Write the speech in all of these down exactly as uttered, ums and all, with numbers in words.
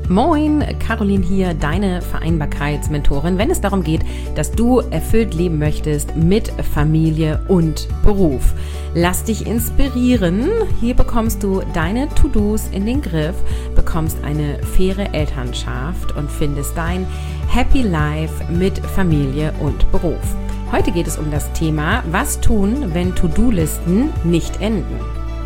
Moin, Caroline hier, deine Vereinbarkeitsmentorin, wenn es darum geht, dass du erfüllt leben möchtest mit Familie und Beruf. Lass dich inspirieren. Hier bekommst du deine To-Dos in den Griff, bekommst eine faire Elternschaft und findest dein Happy Life mit Familie und Beruf. Heute geht es um das Thema, was tun, wenn To-Do-Listen nicht enden?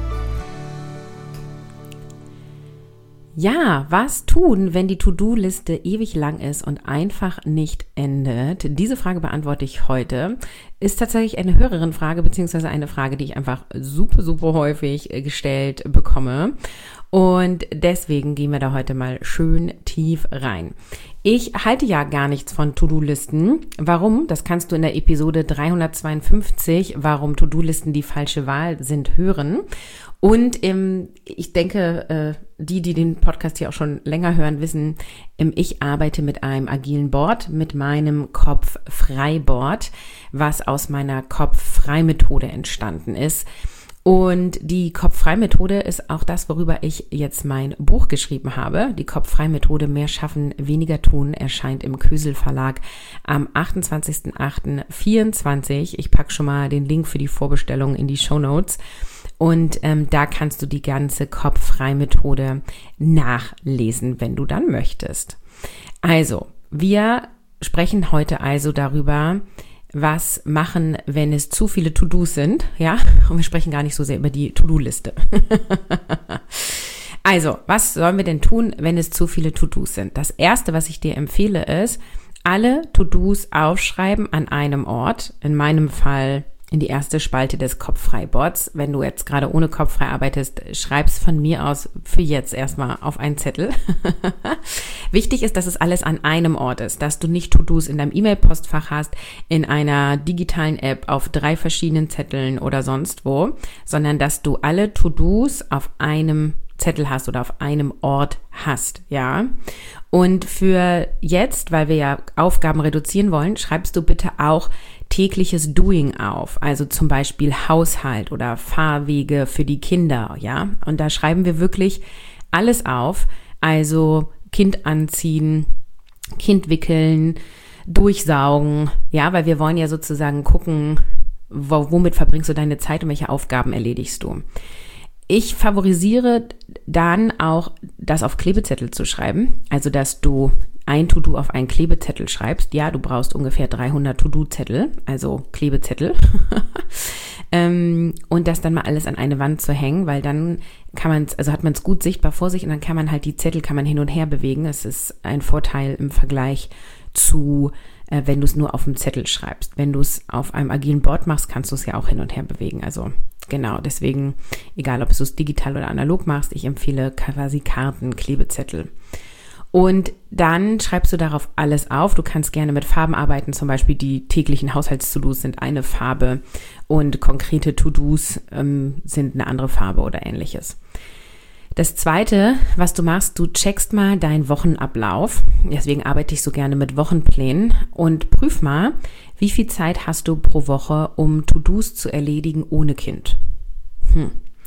Ja, was tun, wenn die To-Do-Liste ewig lang ist und einfach nicht endet? Diese Frage beantworte ich heute. Ist tatsächlich eine Hörerin-Frage, beziehungsweise eine Frage, die ich einfach super, super häufig gestellt bekomme. Und deswegen gehen wir da heute mal schön tief rein. Ich halte ja gar nichts von To-Do-Listen. Warum? Das kannst du in der Episode dreihundertzweiundfünfzig, warum To-Do-Listen die falsche Wahl sind, hören. Und ähm, ich denke, äh, die, die den Podcast hier auch schon länger hören, wissen, ähm, ich arbeite mit einem agilen Board, mit meinem Kopf-Frei-Board, was aus meiner Kopf-Frei-Methode entstanden ist. Und die Kopf-Frei-Methode ist auch das, worüber ich jetzt mein Buch geschrieben habe. Die Kopf-Frei-Methode Mehr schaffen, weniger tun erscheint im Kösel Verlag am achtundzwanzigsten achten vierundzwanzig. Ich packe schon mal den Link für die Vorbestellung in die Shownotes. Und ähm, da kannst du die ganze Kopf-Frei-Methode nachlesen, wenn du dann möchtest. Also, wir sprechen heute also darüber, was machen, wenn es zu viele To-Dos sind, ja? Und wir sprechen gar nicht so sehr über die To-Do-Liste. Also, was sollen wir denn tun, wenn es zu viele To-Dos sind? Das Erste, was ich dir empfehle, ist, alle To-Dos aufschreiben an einem Ort. In meinem Fall in die erste Spalte des Kopf-Frei-Boards. Wenn du jetzt gerade ohne Kopf-Frei arbeitest, schreib's von mir aus für jetzt erstmal auf einen Zettel. Wichtig ist, dass es alles an einem Ort ist, dass du nicht To-Dos in deinem E-Mail-Postfach hast, in einer digitalen App, auf drei verschiedenen Zetteln oder sonst wo, sondern dass du alle To-Dos auf einem Zettel hast oder auf einem Ort hast, ja. Und für jetzt, weil wir ja Aufgaben reduzieren wollen, schreibst du bitte auch tägliches Doing auf, also zum Beispiel Haushalt oder Fahrwege für die Kinder, ja. Und da schreiben wir wirklich alles auf, also Kind anziehen, Kind wickeln, durchsaugen, ja, weil wir wollen ja sozusagen gucken, wo, womit verbringst du deine Zeit und welche Aufgaben erledigst du. Ich favorisiere dann auch, das auf Klebezettel zu schreiben, also dass du ein To-Do auf einen Klebezettel schreibst. Ja, du brauchst ungefähr dreihundert To-Do-Zettel, also Klebezettel. ähm, und das dann mal alles an eine Wand zu hängen, weil dann kann man es, also hat man es gut sichtbar vor sich und dann kann man halt die Zettel, kann man hin und her bewegen. Es ist ein Vorteil im Vergleich zu, äh, wenn du es nur auf dem Zettel schreibst. Wenn du es auf einem agilen Board machst, kannst du es ja auch hin und her bewegen. Also genau, deswegen, egal ob du es digital oder analog machst, ich empfehle quasi Karten, Klebezettel. Und dann schreibst du darauf alles auf. Du kannst gerne mit Farben arbeiten, zum Beispiel die täglichen Haushalts-To-Dos sind eine Farbe und konkrete To-Dos ähm, sind eine andere Farbe oder ähnliches. Das Zweite, was du machst, du checkst mal deinen Wochenablauf. Deswegen arbeite ich so gerne mit Wochenplänen und prüf mal, wie viel Zeit hast du pro Woche, um To-Dos zu erledigen ohne Kind. Hm.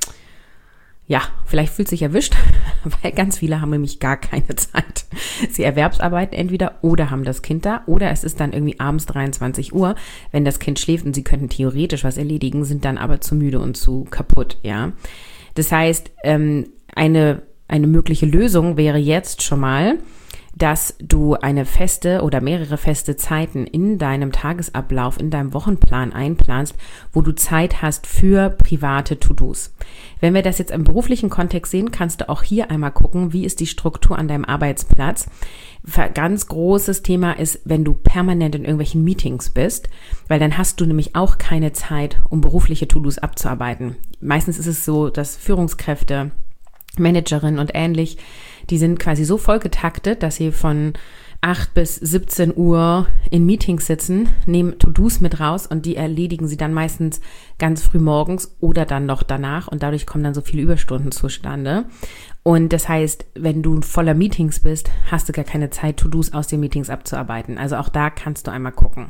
Ja, vielleicht fühlt sich erwischt, weil ganz viele haben nämlich gar keine Zeit. Sie erwerbsarbeiten entweder oder haben das Kind da oder es ist dann irgendwie abends dreiundzwanzig Uhr, wenn das Kind schläft und sie könnten theoretisch was erledigen, sind dann aber zu müde und zu kaputt, ja. Das heißt, ähm, eine, eine mögliche Lösung wäre jetzt schon mal, dass du eine feste oder mehrere feste Zeiten in deinem Tagesablauf, in deinem Wochenplan einplanst, wo du Zeit hast für private To-Dos. Wenn wir das jetzt im beruflichen Kontext sehen, kannst du auch hier einmal gucken, wie ist die Struktur an deinem Arbeitsplatz. Ganz großes Thema ist, wenn du permanent in irgendwelchen Meetings bist, weil dann hast du nämlich auch keine Zeit, um berufliche To-Dos abzuarbeiten. Meistens ist es so, dass Führungskräfte, Managerinnen und ähnlich, die sind quasi so voll getaktet, dass sie von acht bis siebzehn Uhr in Meetings sitzen, nehmen To-Dos mit raus und die erledigen sie dann meistens ganz früh morgens oder dann noch danach und dadurch kommen dann so viele Überstunden zustande. Und das heißt, wenn du voller Meetings bist, hast du gar keine Zeit, To-Dos aus den Meetings abzuarbeiten. Also auch da kannst du einmal gucken.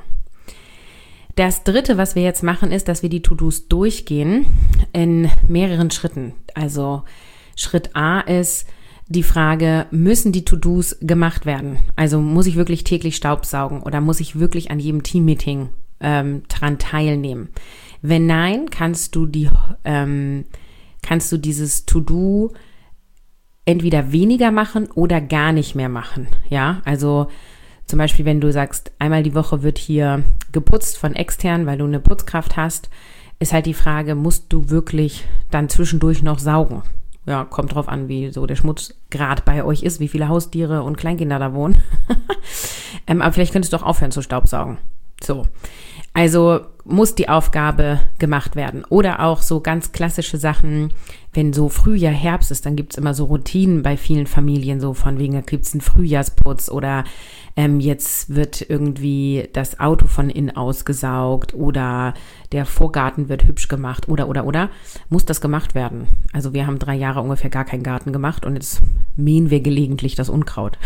Das Dritte, was wir jetzt machen, ist, dass wir die To-Dos durchgehen in mehreren Schritten. Also Schritt A ist, die Frage, müssen die To-Dos gemacht werden? Also muss ich wirklich täglich Staubsaugen oder muss ich wirklich an jedem Teammeeting ähm, dran teilnehmen? Wenn nein, kannst du die, ähm, kannst du dieses To-Do entweder weniger machen oder gar nicht mehr machen. Ja, also zum Beispiel, wenn du sagst, einmal die Woche wird hier geputzt von extern, weil du eine Putzkraft hast, ist halt die Frage, musst du wirklich dann zwischendurch noch saugen? Ja, kommt drauf an, wie so der Schmutzgrad bei euch ist, wie viele Haustiere und Kleinkinder da wohnen. ähm, aber vielleicht könntest du auch aufhören zu staubsaugen. So. Also muss die Aufgabe gemacht werden. Oder auch so ganz klassische Sachen, wenn so Frühjahr, Herbst ist, dann gibt's immer so Routinen bei vielen Familien, so von wegen, da gibt's einen Frühjahrsputz oder ähm, jetzt wird irgendwie das Auto von innen ausgesaugt oder der Vorgarten wird hübsch gemacht oder, oder, oder, muss das gemacht werden. Also wir haben drei Jahre ungefähr gar keinen Garten gemacht und jetzt mähen wir gelegentlich das Unkraut.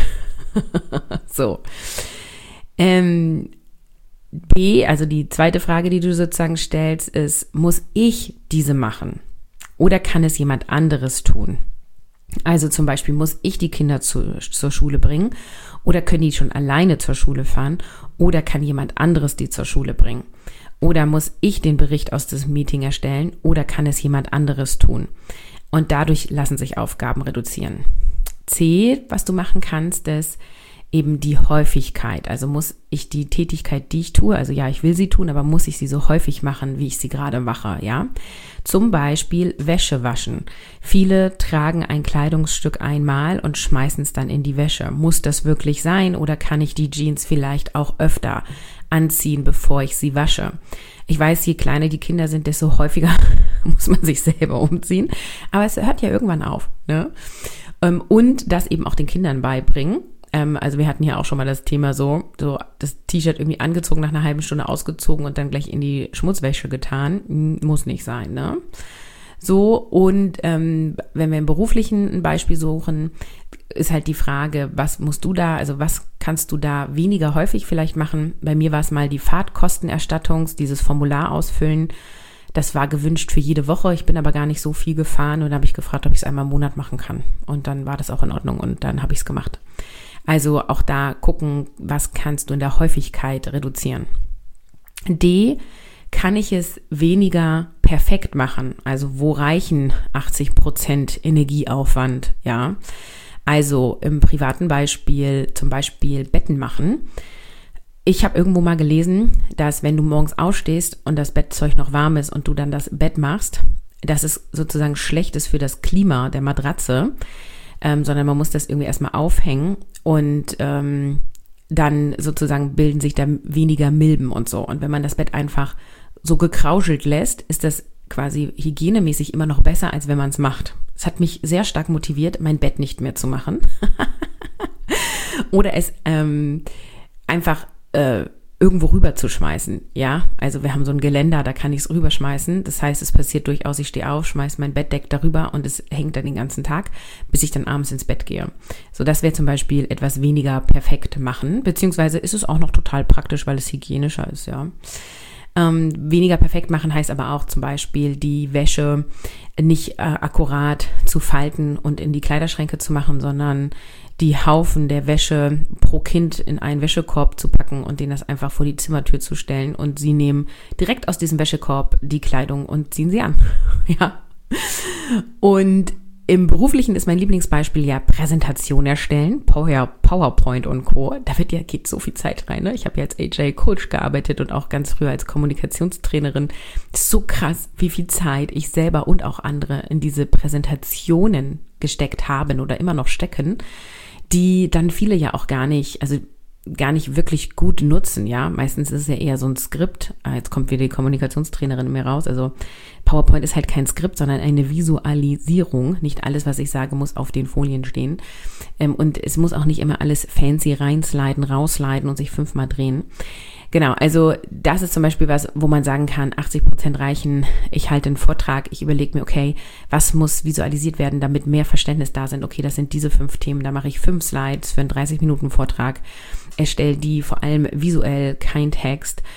So. Ähm, B, also die zweite Frage, die du sozusagen stellst, ist, muss ich diese machen? Oder kann es jemand anderes tun? Also zum Beispiel, muss ich die Kinder zu, zur Schule bringen? Oder können die schon alleine zur Schule fahren? Oder kann jemand anderes die zur Schule bringen? Oder muss ich den Bericht aus diesem Meeting erstellen? Oder kann es jemand anderes tun? Und dadurch lassen sich Aufgaben reduzieren. C, was du machen kannst, ist eben die Häufigkeit. Also muss ich die Tätigkeit, die ich tue, also ja, ich will sie tun, aber muss ich sie so häufig machen, wie ich sie gerade mache, ja? Zum Beispiel Wäsche waschen. Viele tragen ein Kleidungsstück einmal und schmeißen es dann in die Wäsche. Muss das wirklich sein oder kann ich die Jeans vielleicht auch öfter anziehen, bevor ich sie wasche? Ich weiß, je kleiner die Kinder sind, desto häufiger muss man sich selber umziehen. Aber es hört ja irgendwann auf, ne? Und das eben auch den Kindern beibringen. Also wir hatten ja auch schon mal das Thema so, so das T-Shirt irgendwie angezogen, nach einer halben Stunde ausgezogen und dann gleich in die Schmutzwäsche getan. Muss nicht sein, ne? So, und ähm, wenn wir im Beruflichen ein Beispiel suchen, ist halt die Frage, was musst du da, also was kannst du da weniger häufig vielleicht machen? Bei mir war es mal die Fahrtkostenerstattung, dieses Formular ausfüllen. Das war gewünscht für jede Woche. Ich bin aber gar nicht so viel gefahren und habe ich gefragt, ob ich es einmal im Monat machen kann. Und dann war das auch in Ordnung und dann habe ich es gemacht. Also auch da gucken, was kannst du in der Häufigkeit reduzieren. D, kann ich es weniger perfekt machen? Also wo reichen achtzig Prozent Energieaufwand? Ja, also im privaten Beispiel zum Beispiel Betten machen. Ich habe irgendwo mal gelesen, dass wenn du morgens aufstehst und das Bettzeug noch warm ist und du dann das Bett machst, dass es sozusagen schlecht ist für das Klima der Matratze, ähm, sondern man muss das irgendwie erstmal aufhängen und ähm, dann sozusagen bilden sich da weniger Milben und so. Und wenn man das Bett einfach so gekrauschelt lässt, ist das quasi hygienemäßig immer noch besser, als wenn man es macht. Es hat mich sehr stark motiviert, mein Bett nicht mehr zu machen. Oder es ähm, einfach äh, irgendwo rüberzuschmeißen, ja, also wir haben so ein Geländer, da kann ich es rüberschmeißen, das heißt, es passiert durchaus, ich stehe auf, schmeiße mein Bettdeck darüber und es hängt dann den ganzen Tag, bis ich dann abends ins Bett gehe. So, das wäre zum Beispiel etwas weniger perfekt machen, beziehungsweise ist es auch noch total praktisch, weil es hygienischer ist, ja. Ähm, weniger perfekt machen heißt aber auch zum Beispiel die Wäsche nicht äh, akkurat zu falten und in die Kleiderschränke zu machen, sondern die Haufen der Wäsche pro Kind in einen Wäschekorb zu packen und den das einfach vor die Zimmertür zu stellen und sie nehmen direkt aus diesem Wäschekorb die Kleidung und ziehen sie an. Ja. Und im Beruflichen ist mein Lieblingsbeispiel ja Präsentation erstellen, Power, PowerPoint und Co. Da wird ja, geht so viel Zeit rein, ne? Ich habe ja als A J Coach gearbeitet und auch ganz früher als Kommunikationstrainerin. Das ist so krass, wie viel Zeit ich selber und auch andere in diese Präsentationen gesteckt haben oder immer noch stecken, die dann viele ja auch gar nicht, also gar nicht wirklich gut nutzen, ja. Meistens ist es ja eher so ein Skript. Ah, jetzt kommt wieder die Kommunikationstrainerin mir raus. Also PowerPoint ist halt kein Skript, sondern eine Visualisierung. Nicht alles, was ich sage, muss auf den Folien stehen. Ähm, und es muss auch nicht immer alles fancy reinsliden, raussliden und sich fünfmal drehen. Genau, also das ist zum Beispiel was, wo man sagen kann, achtzig Prozent reichen, ich halte einen Vortrag, ich überlege mir, okay, was muss visualisiert werden, damit mehr Verständnis da sind. Okay, das sind diese fünf Themen, da mache ich fünf Slides für einen dreißig Minuten Vortrag, erstelle die vor allem visuell, kein Text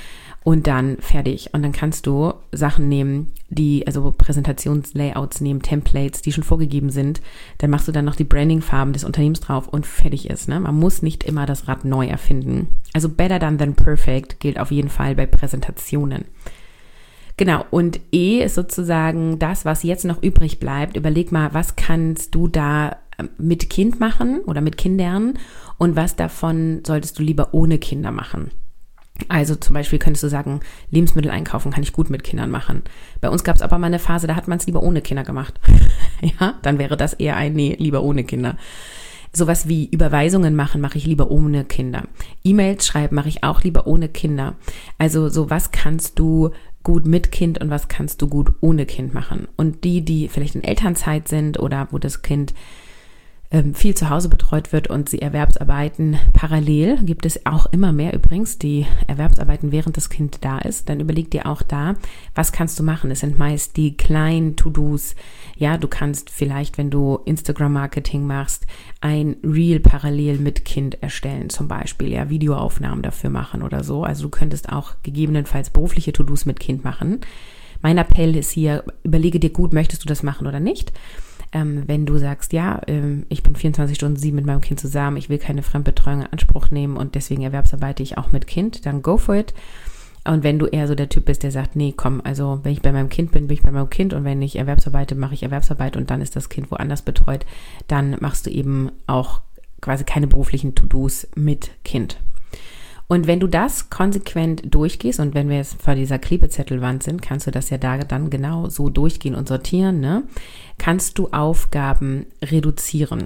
Und dann fertig. Und dann kannst du Sachen nehmen, die, also Präsentationslayouts nehmen, Templates, die schon vorgegeben sind. Dann machst du dann noch die Brandingfarben des Unternehmens drauf und fertig ist. Ne? Man muss nicht immer das Rad neu erfinden. Also better done than perfect gilt auf jeden Fall bei Präsentationen. Genau, und E ist sozusagen das, was jetzt noch übrig bleibt. Überleg mal, was kannst du da mit Kind machen oder mit Kindern und was davon solltest du lieber ohne Kinder machen? Also zum Beispiel könntest du sagen, Lebensmittel einkaufen kann ich gut mit Kindern machen. Bei uns gab es aber mal eine Phase, da hat man es lieber ohne Kinder gemacht. Ja, dann wäre das eher ein Nee, lieber ohne Kinder. Sowas wie Überweisungen machen, mache ich lieber ohne Kinder. E-Mails schreiben mache ich auch lieber ohne Kinder. Also so, was kannst du gut mit Kind und was kannst du gut ohne Kind machen? Und die, die vielleicht in Elternzeit sind oder wo das Kind viel zu Hause betreut wird und sie Erwerbsarbeiten parallel, gibt es auch immer mehr übrigens, die Erwerbsarbeiten während das Kind da ist, dann überleg dir auch da, was kannst du machen? Es sind meist die kleinen To-Dos. Ja, du kannst vielleicht, wenn du Instagram-Marketing machst, ein Reel parallel mit Kind erstellen, zum Beispiel, ja, Videoaufnahmen dafür machen oder so. Also du könntest auch gegebenenfalls berufliche To-Dos mit Kind machen. Mein Appell ist hier, überlege dir gut, möchtest du das machen oder nicht? Ähm, wenn du sagst, ja, ähm, ich bin vierundzwanzig Stunden sieben mit meinem Kind zusammen, ich will keine Fremdbetreuung in Anspruch nehmen und deswegen erwerbsarbeite ich auch mit Kind, dann go for it. Und wenn du eher so der Typ bist, der sagt, nee, komm, also wenn ich bei meinem Kind bin, bin ich bei meinem Kind und wenn ich Erwerbsarbeite, mache ich Erwerbsarbeit und dann ist das Kind woanders betreut, dann machst du eben auch quasi keine beruflichen To-Dos mit Kind. Und wenn du das konsequent durchgehst und wenn wir jetzt vor dieser Klebezettelwand sind, kannst du das ja da dann genau so durchgehen und sortieren, ne? Kannst du Aufgaben reduzieren.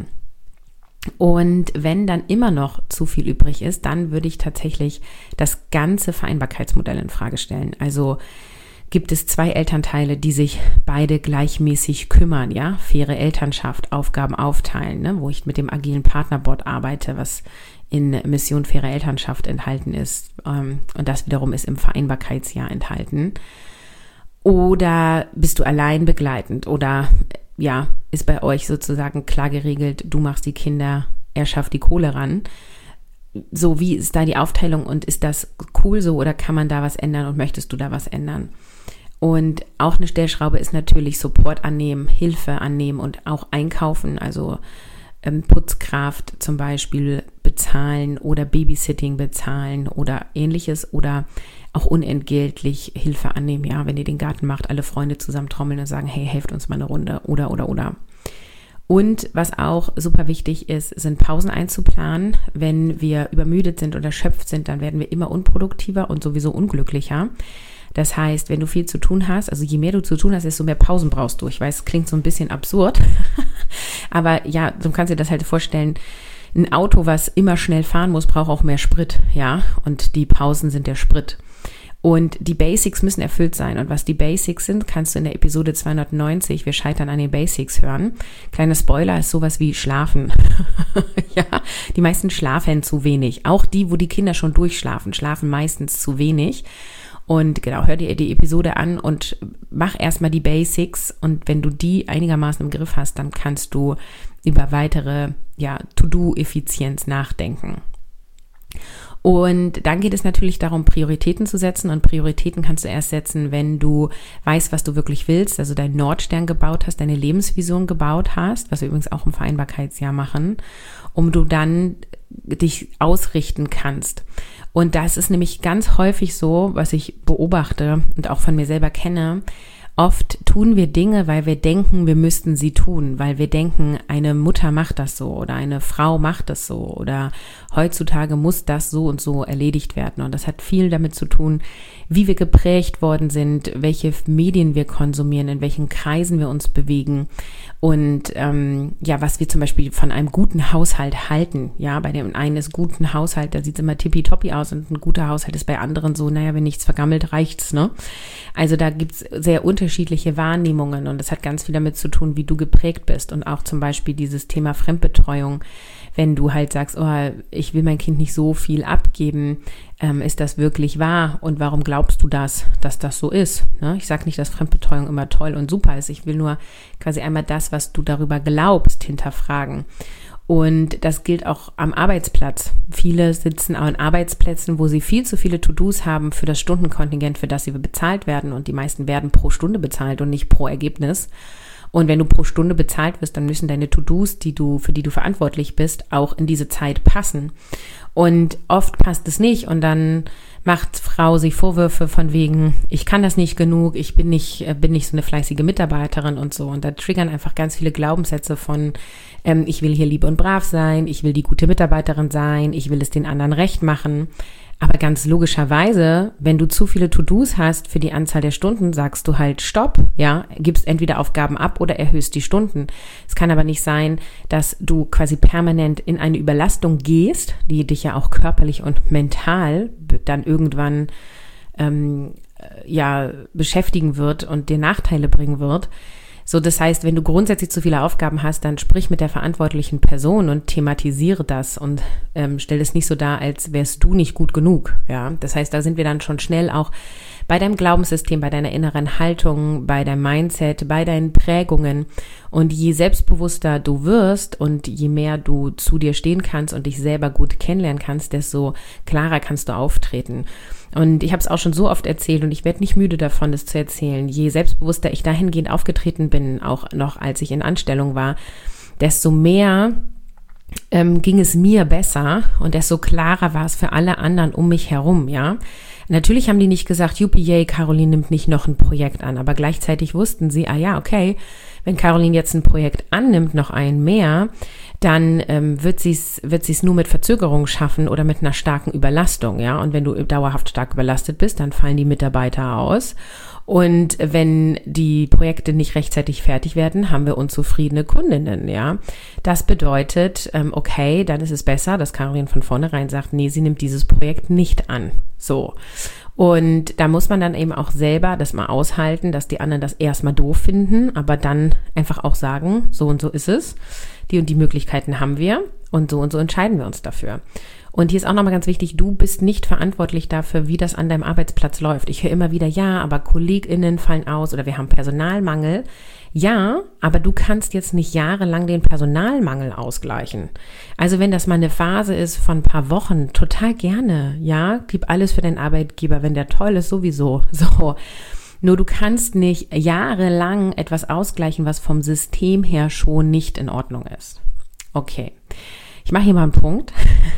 Und wenn dann immer noch zu viel übrig ist, dann würde ich tatsächlich das ganze Vereinbarkeitsmodell in Frage stellen. Also gibt es zwei Elternteile, die sich beide gleichmäßig kümmern, ja, faire Elternschaft, Aufgaben aufteilen, ne? Wo ich mit dem agilen Partnerboard arbeite, was in Mission faire Elternschaft enthalten ist, ähm, und das wiederum ist im Vereinbarkeitsjahr enthalten. Oder bist du allein begleitend oder ja, ist bei euch sozusagen klar geregelt, du machst die Kinder, er schafft die Kohle ran. So, wie ist da die Aufteilung und ist das cool so oder kann man da was ändern und möchtest du da was ändern? Und auch eine Stellschraube ist natürlich Support annehmen, Hilfe annehmen und auch einkaufen, also ähm, Putzkraft zum Beispiel bezahlen oder Babysitting bezahlen oder ähnliches oder auch unentgeltlich Hilfe annehmen, ja, wenn ihr den Garten macht, alle Freunde zusammen trommeln und sagen, hey, helft uns mal eine Runde oder, oder, oder. Und was auch super wichtig ist, sind Pausen einzuplanen. Wenn wir übermüdet sind oder erschöpft sind, dann werden wir immer unproduktiver und sowieso unglücklicher. Das heißt, wenn du viel zu tun hast, also je mehr du zu tun hast, desto mehr Pausen brauchst du. Ich weiß, es klingt so ein bisschen absurd, aber ja, du kannst dir das halt vorstellen, ein Auto, was immer schnell fahren muss, braucht auch mehr Sprit, ja, und die Pausen sind der Sprit. Und die Basics müssen erfüllt sein. Und was die Basics sind, kannst du in der Episode zweihundertneunzig, wir scheitern an den Basics, hören. Kleiner Spoiler ist sowas wie Schlafen. Ja, die meisten schlafen zu wenig. Auch die, wo die Kinder schon durchschlafen, schlafen meistens zu wenig. Und genau, hör dir die Episode an und mach erstmal die Basics. Und wenn du die einigermaßen im Griff hast, dann kannst du über weitere, ja, To-Do-Effizienz nachdenken. Und dann geht es natürlich darum, Prioritäten zu setzen. Und Prioritäten kannst du erst setzen, wenn du weißt, was du wirklich willst, also deinen Nordstern gebaut hast, deine Lebensvision gebaut hast, was wir übrigens auch im Vereinbarkeitsjahr machen, um du dann dich ausrichten kannst. Und das ist nämlich ganz häufig so, was ich beobachte und auch von mir selber kenne. Oft tun wir Dinge, weil wir denken, wir müssten sie tun, weil wir denken, eine Mutter macht das so oder eine Frau macht das so oder heutzutage muss das so und so erledigt werden. Und das hat viel damit zu tun, wie wir geprägt worden sind, welche Medien wir konsumieren, in welchen Kreisen wir uns bewegen und ähm, ja, was wir zum Beispiel von einem guten Haushalt halten. Ja, bei dem einen ist guten Haushalt, da sieht es immer tippitoppi aus und ein guter Haushalt ist bei anderen so, naja, wenn nichts vergammelt, reicht's, ne? Also da gibt's sehr unterschiedliche Wahrnehmungen und das hat ganz viel damit zu tun, wie du geprägt bist und auch zum Beispiel dieses Thema Fremdbetreuung. Wenn du halt sagst, oh, ich will mein Kind nicht so viel abgeben, ähm, ist das wirklich wahr? Und warum glaubst du das, dass das so ist? Ne? Ich sage nicht, dass Fremdbetreuung immer toll und super ist. Ich will nur quasi einmal das, was du darüber glaubst, hinterfragen. Und das gilt auch am Arbeitsplatz. Viele sitzen auch an Arbeitsplätzen, wo sie viel zu viele To-Dos haben für das Stundenkontingent, für das sie bezahlt werden. Und die meisten werden pro Stunde bezahlt und nicht pro Ergebnis. Und wenn du pro Stunde bezahlt wirst, dann müssen deine To-Dos, die du, für die du verantwortlich bist, auch in diese Zeit passen. Und oft passt es nicht und dann macht Frau sich Vorwürfe von wegen, ich kann das nicht genug, ich bin nicht, bin nicht so eine fleißige Mitarbeiterin und so. Und da triggern einfach ganz viele Glaubenssätze von, ähm, ich will hier lieb und brav sein, ich will die gute Mitarbeiterin sein, ich will es den anderen recht machen. Aber ganz logischerweise, wenn du zu viele To-Dos hast für die Anzahl der Stunden, sagst du halt Stopp, ja, gibst entweder Aufgaben ab oder erhöhst die Stunden. Es kann aber nicht sein, dass du quasi permanent in eine Überlastung gehst, die dich ja auch körperlich und mental dann irgendwann ähm, ja beschäftigen wird und dir Nachteile bringen wird. So, das heißt, wenn du grundsätzlich zu viele Aufgaben hast, dann sprich mit der verantwortlichen Person und thematisiere das und ähm, stell es nicht so dar, als wärst du nicht gut genug. Ja, das heißt, da sind wir dann schon schnell auch bei deinem Glaubenssystem, bei deiner inneren Haltung, bei deinem Mindset, bei deinen Prägungen. Und je selbstbewusster du wirst und je mehr du zu dir stehen kannst und dich selber gut kennenlernen kannst, desto klarer kannst du auftreten. Und ich habe es auch schon so oft erzählt und ich werde nicht müde davon, das zu erzählen. Je selbstbewusster ich dahingehend aufgetreten bin, auch noch als ich in Anstellung war, desto mehr ähm, ging es mir besser und desto klarer war es für alle anderen um mich herum, ja. Natürlich haben die nicht gesagt, juppie, yay, Caroline nimmt nicht noch ein Projekt an, aber gleichzeitig wussten sie, ah ja, okay, wenn Caroline jetzt ein Projekt annimmt, noch ein mehr, dann ähm, wird sie es wird sie es nur mit Verzögerung schaffen oder mit einer starken Überlastung, ja. Und wenn du dauerhaft stark überlastet bist, dann fallen die Mitarbeiter aus. Und wenn die Projekte nicht rechtzeitig fertig werden, haben wir unzufriedene Kundinnen, ja. Das bedeutet, ähm, okay, dann ist es besser, dass Caroline von vornherein sagt, nee, sie nimmt dieses Projekt nicht an. So. Und da muss man dann eben auch selber das mal aushalten, dass die anderen das erstmal doof finden, aber dann einfach auch sagen, so und so ist es. Die und die Möglichkeiten haben wir und so und so entscheiden wir uns dafür. Und hier ist auch nochmal ganz wichtig, du bist nicht verantwortlich dafür, wie das an deinem Arbeitsplatz läuft. Ich höre immer wieder, ja, aber KollegInnen fallen aus oder wir haben Personalmangel. Ja, aber du kannst jetzt nicht jahrelang den Personalmangel ausgleichen. Also wenn das mal eine Phase ist von ein paar Wochen, total gerne, ja, gib alles für deinen Arbeitgeber, wenn der toll ist, sowieso, so. Nur du kannst nicht jahrelang etwas ausgleichen, was vom System her schon nicht in Ordnung ist. Okay. Ich mache hier mal einen Punkt.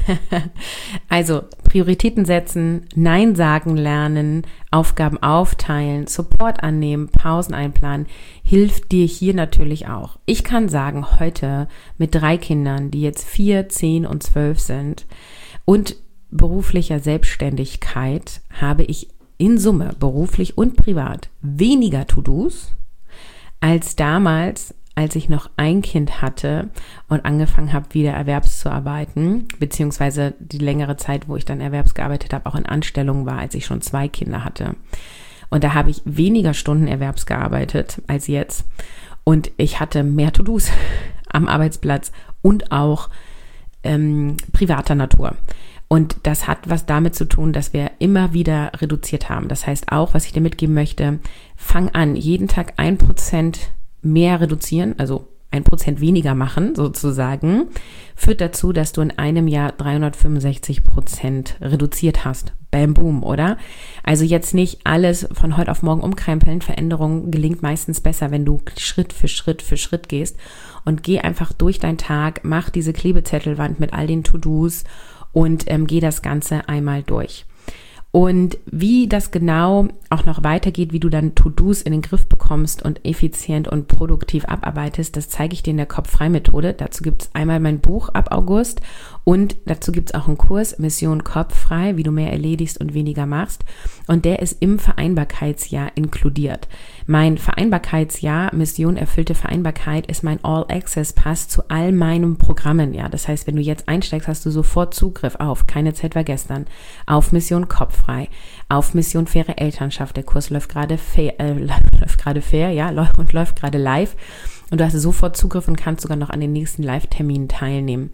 Also Prioritäten setzen, Nein sagen lernen, Aufgaben aufteilen, Support annehmen, Pausen einplanen, hilft dir hier natürlich auch. Ich kann sagen, heute mit drei Kindern, die jetzt vier, zehn und zwölf sind und beruflicher Selbstständigkeit, habe ich in Summe, beruflich und privat, weniger To-Dos als damals, als ich noch ein Kind hatte und angefangen habe, wieder erwerbszuarbeiten, beziehungsweise die längere Zeit, wo ich dann erwerbsgearbeitet habe, auch in Anstellung war, als ich schon zwei Kinder hatte. Und da habe ich weniger Stunden erwerbsgearbeitet als jetzt. Und ich hatte mehr To-Dos am Arbeitsplatz und auch ähm, privater Natur. Und das hat was damit zu tun, dass wir immer wieder reduziert haben. Das heißt auch, was ich dir mitgeben möchte, fang an, jeden Tag ein Prozent mehr reduzieren, also ein Prozent weniger machen sozusagen, führt dazu, dass du in einem Jahr dreihundertfünfundsechzig Prozent reduziert hast. Bam, boom, oder? Also jetzt nicht alles von heute auf morgen umkrempeln. Veränderung gelingt meistens besser, wenn du Schritt für Schritt für Schritt gehst und geh einfach durch deinen Tag, mach diese Klebezettelwand mit all den To-Dos und ähm, geh das Ganze einmal durch. Und wie das genau auch noch weitergeht, wie du dann To-Dos in den Griff bekommst und effizient und produktiv abarbeitest, das zeige ich dir in der Kopf-frei-Methode. Dazu gibt es einmal mein Buch ab August und dazu gibt es auch einen Kurs, Mission Kopf-frei, wie du mehr erledigst und weniger machst. Und der ist im Vereinbarkeitsjahr inkludiert. Mein Vereinbarkeitsjahr, Mission erfüllte Vereinbarkeit, ist mein All-Access-Pass zu all meinen Programmen. Ja, das heißt, wenn du jetzt einsteigst, hast du sofort Zugriff auf Keine Zeit war gestern, auf Mission Kopf-frei, auf Mission faire Elternschaft. Der Kurs läuft gerade fair, äh, läuft gerade fair, ja, und läuft gerade live. Und du hast sofort Zugriff und kannst sogar noch an den nächsten Live-Terminen teilnehmen.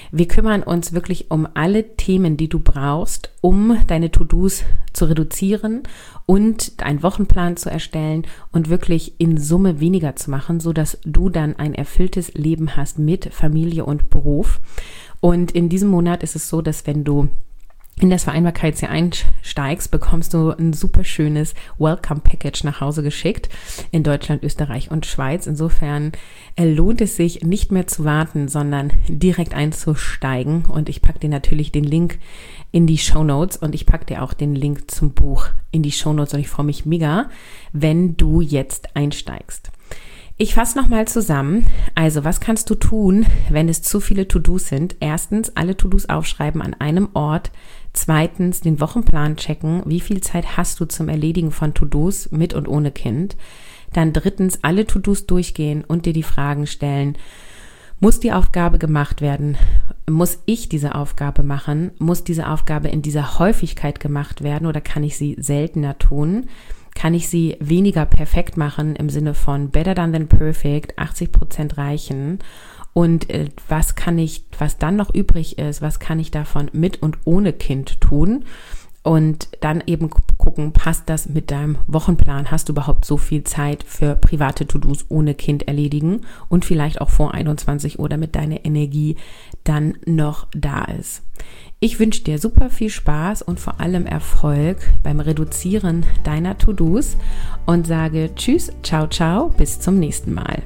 Wir kümmern uns wirklich um alle Themen, die du brauchst, um deine To-Dos zu reduzieren und einen Wochenplan zu erstellen und wirklich in Summe weniger zu machen, sodass du dann ein erfülltes Leben hast mit Familie und Beruf. Und in diesem Monat ist es so, dass wenn du in das Vereinbarkeitsjahr einsteigst, bekommst du ein super schönes Welcome-Package nach Hause geschickt in Deutschland, Österreich und Schweiz. Insofern lohnt es sich nicht mehr zu warten, sondern direkt einzusteigen. Und ich packe dir natürlich den Link in die Shownotes und ich packe dir auch den Link zum Buch in die Shownotes und ich freue mich mega, wenn du jetzt einsteigst. Ich fasse nochmal zusammen. Also, was kannst du tun, wenn es zu viele To-Dos sind? Erstens, alle To-Dos aufschreiben an einem Ort. Zweitens, den Wochenplan checken. Wie viel Zeit hast du zum Erledigen von To-Dos mit und ohne Kind? Dann drittens, alle To-Dos durchgehen und dir die Fragen stellen. Muss die Aufgabe gemacht werden? Muss ich diese Aufgabe machen? Muss diese Aufgabe in dieser Häufigkeit gemacht werden oder kann ich sie seltener tun? Kann ich sie weniger perfekt machen im Sinne von better done than perfect, achtzig Prozent reichen? Und äh, was kann ich, was dann noch übrig ist, was kann ich davon mit und ohne Kind tun? Und dann eben gucken, passt das mit deinem Wochenplan? Hast du überhaupt so viel Zeit für private To-Dos ohne Kind erledigen? Und vielleicht auch vor einundzwanzig Uhr, damit deine Energie dann noch da ist. Ich wünsche dir super viel Spaß und vor allem Erfolg beim Reduzieren deiner To-Dos und sage Tschüss, ciao, ciao, bis zum nächsten Mal.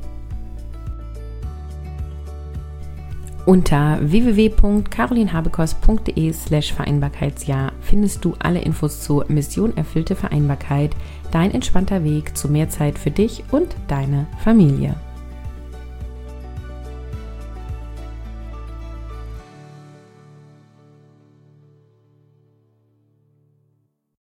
Unter w w w punkt carolinhabekos punkt d e slash Vereinbarkeitsjahr findest du alle Infos zu Mission erfüllte Vereinbarkeit, dein entspannter Weg zu mehr Zeit für dich und deine Familie.